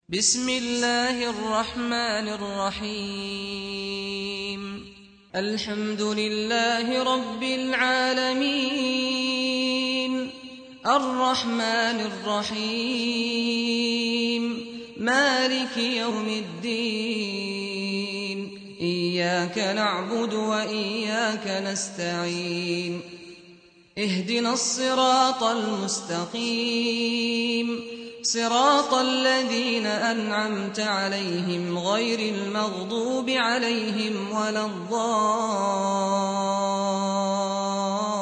بسم الله الرحمن الرحيم الحمد لله رب العالمين الرحمن الرحيم مالك يوم الدين إياك نعبد وإياك نستعين اهدنا الصراط المستقيم صراط الذين أنعمت عليهم غير المغضوب عليهم ولا الضالين